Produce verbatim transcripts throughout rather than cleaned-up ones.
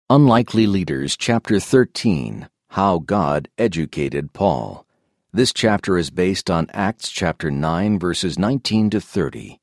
Unlikely Leaders, Chapter thirteen, How God Educated Paul. This chapter is based on Acts chapter nine, verses nineteen to thirty.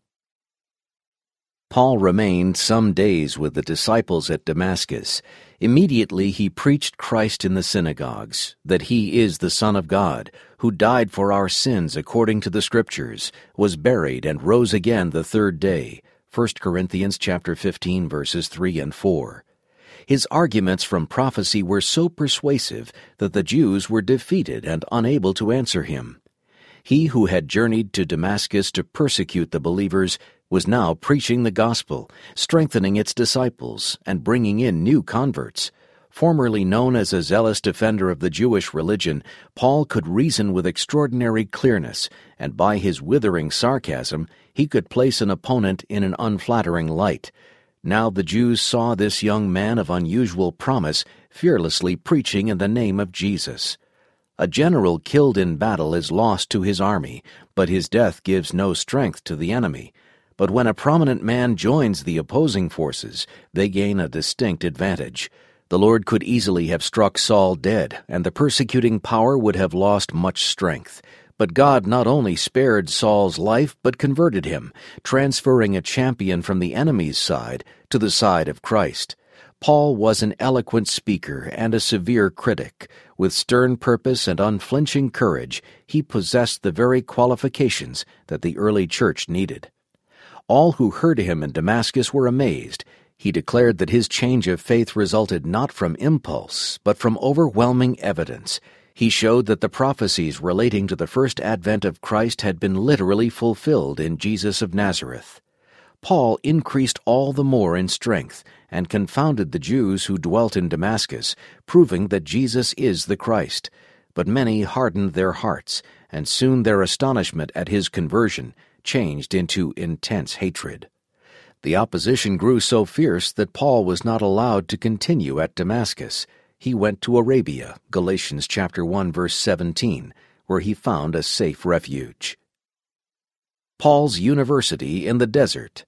Paul remained some days with the disciples at Damascus. Immediately he preached Christ in the synagogues, that he is the Son of God, who died for our sins according to the Scriptures, was buried, and rose again the third day. First Corinthians chapter fifteen, verses three and four. His arguments from prophecy were so persuasive that the Jews were defeated and unable to answer him. He who had journeyed to Damascus to persecute the believers was now preaching the gospel, strengthening its disciples, and bringing in new converts. Formerly known as a zealous defender of the Jewish religion, Paul could reason with extraordinary clearness, and by his withering sarcasm he could place an opponent in an unflattering light. Now the Jews saw this young man of unusual promise fearlessly preaching in the name of Jesus. A general killed in battle is lost to his army, but his death gives no strength to the enemy. But when a prominent man joins the opposing forces, they gain a distinct advantage. The Lord could easily have struck Saul dead, and the persecuting power would have lost much strength. But God not only spared Saul's life, but converted him, transferring a champion from the enemy's side to the side of Christ. Paul was an eloquent speaker and a severe critic. With stern purpose and unflinching courage, he possessed the very qualifications that the early church needed. All who heard him in Damascus were amazed. He declared that his change of faith resulted not from impulse, but from overwhelming evidence. He showed that the prophecies relating to the first advent of Christ had been literally fulfilled in Jesus of Nazareth. Paul increased all the more in strength and confounded the Jews who dwelt in Damascus, proving that Jesus is the Christ. But many hardened their hearts, and soon their astonishment at his conversion changed into intense hatred. The opposition grew so fierce that Paul was not allowed to continue at Damascus. He went to Arabia, Galatians chapter one, verse seventeen, where he found a safe refuge. Paul's University in the Desert.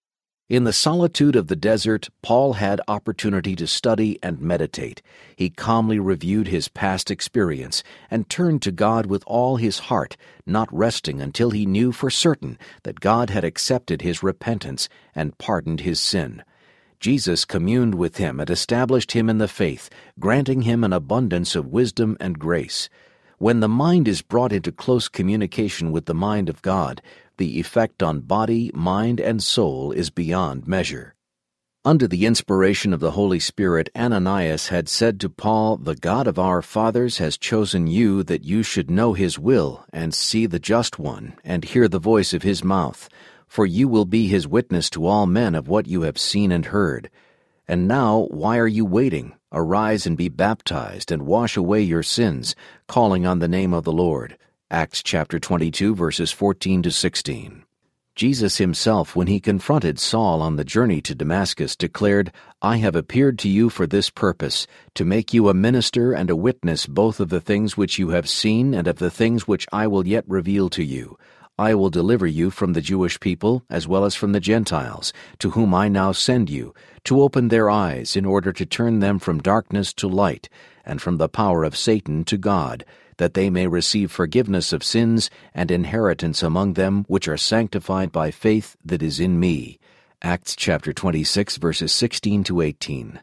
In the solitude of the desert, Paul had opportunity to study and meditate. He calmly reviewed his past experience and turned to God with all his heart, not resting until he knew for certain that God had accepted his repentance and pardoned his sin. Jesus communed with him and established him in the faith, granting him an abundance of wisdom and grace. When the mind is brought into close communication with the mind of God, the effect on body, mind, and soul is beyond measure. Under the inspiration of the Holy Spirit, Ananias had said to Paul, "The God of our fathers has chosen you that you should know his will, and see the Just One, and hear the voice of his mouth. For you will be his witness to all men of what you have seen and heard. And now, why are you waiting? Arise and be baptized, and wash away your sins, calling on the name of the Lord." Acts chapter twenty-two, verses fourteen to sixteen. Jesus himself, when he confronted Saul on the journey to Damascus, declared, "I have appeared to you for this purpose, to make you a minister and a witness both of the things which you have seen and of the things which I will yet reveal to you. I will deliver you from the Jewish people as well as from the Gentiles, to whom I now send you, to open their eyes in order to turn them from darkness to light, and from the power of Satan to God, that they may receive forgiveness of sins and inheritance among them which are sanctified by faith that is in me." Acts chapter twenty-six, verses sixteen to eighteen.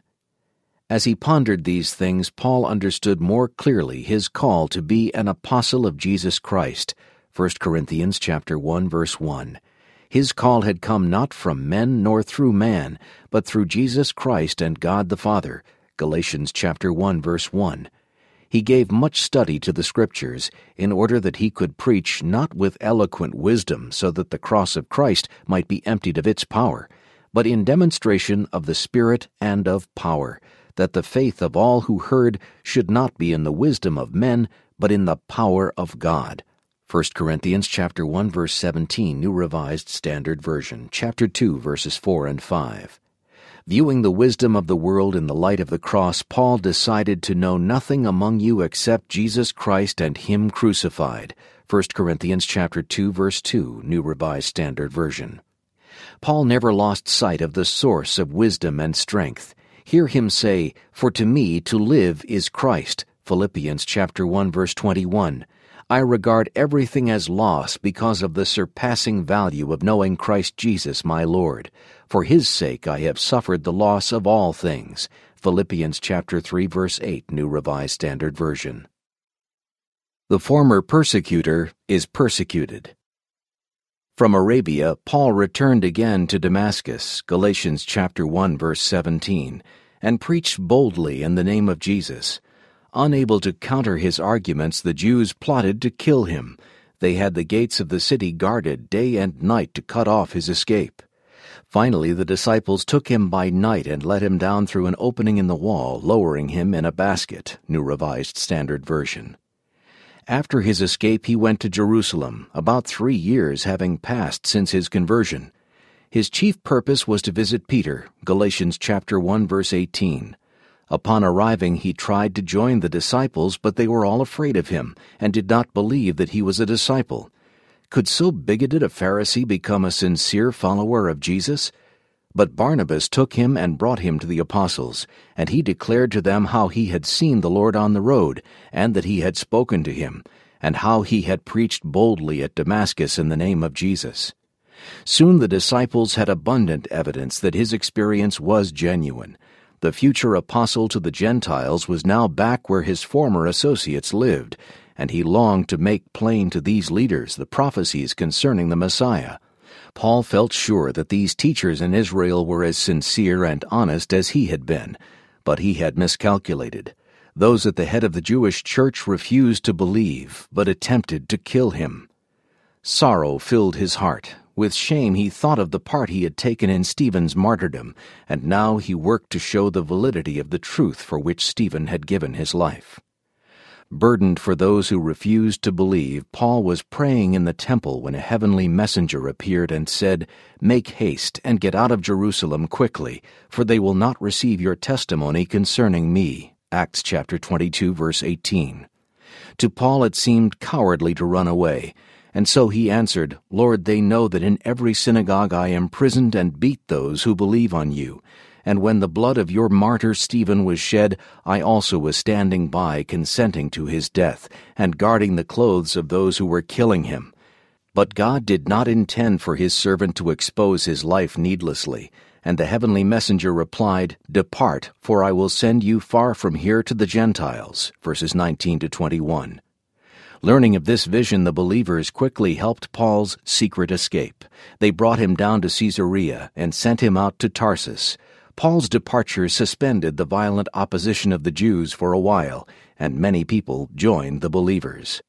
As he pondered these things, Paul understood more clearly his call to be an apostle of Jesus Christ. First Corinthians chapter one, verse one. His call had come not from men nor through man, but through Jesus Christ and God the Father. Galatians chapter one, verse one. He gave much study to the Scriptures in order that he could preach not with eloquent wisdom so that the cross of Christ might be emptied of its power, but in demonstration of the Spirit and of power, that the faith of all who heard should not be in the wisdom of men, but in the power of God. First Corinthians chapter one, verse seventeen, New Revised Standard Version, chapter two, verses four and five. Viewing the wisdom of the world in the light of the cross, Paul decided to know nothing among you except Jesus Christ and him crucified. First Corinthians chapter two, verse two, New Revised Standard Version. Paul never lost sight of the source of wisdom and strength. Hear him say, "For to me to live is Christ," Philippians chapter one verse twenty-one. "I regard everything as loss because of the surpassing value of knowing Christ Jesus my Lord. For his sake I have suffered the loss of all things." Philippians chapter three verse eight, New Revised Standard Version. The former persecutor is persecuted. From Arabia, Paul returned again to Damascus, Galatians chapter one verse seventeen, and preached boldly in the name of Jesus. Unable to counter his arguments, the Jews plotted to kill him. They had the gates of the city guarded day and night to cut off his escape. Finally, the disciples took him by night and let him down through an opening in the wall, lowering him in a basket, New Revised Standard Version. After his escape, he went to Jerusalem, about three years having passed since his conversion. His chief purpose was to visit Peter, Galatians chapter one verse eighteen. Upon arriving, he tried to join the disciples, but they were all afraid of him and did not believe that he was a disciple. Could so bigoted a Pharisee become a sincere follower of Jesus? But Barnabas took him and brought him to the apostles, and he declared to them how he had seen the Lord on the road, and that he had spoken to him, and how he had preached boldly at Damascus in the name of Jesus. Soon the disciples had abundant evidence that his experience was genuine. The future apostle to the Gentiles was now back where his former associates lived, and he longed to make plain to these leaders the prophecies concerning the Messiah. Paul felt sure that these teachers in Israel were as sincere and honest as he had been, but he had miscalculated. Those at the head of the Jewish church refused to believe, but attempted to kill him. Sorrow filled his heart. With shame he thought of the part he had taken in Stephen's martyrdom, and now he worked to show the validity of the truth for which Stephen had given his life. Burdened for those who refused to believe, Paul was praying in the temple when a heavenly messenger appeared and said, "Make haste and get out of Jerusalem quickly, for they will not receive your testimony concerning me." Acts chapter twenty-two verse eighteen. To Paul it seemed cowardly to run away, and so he answered, "Lord, they know that in every synagogue I imprisoned and beat those who believe on you. And when the blood of your martyr Stephen was shed, I also was standing by, consenting to his death, and guarding the clothes of those who were killing him. But God did not intend for his servant to expose his life needlessly. And the heavenly messenger replied, 'Depart, for I will send you far from here to the Gentiles,' verses nineteen to twenty-one. Learning of this vision, the believers quickly helped Paul's secret escape. They brought him down to Caesarea and sent him out to Tarsus. Paul's departure suspended the violent opposition of the Jews for a while, and many people joined the believers.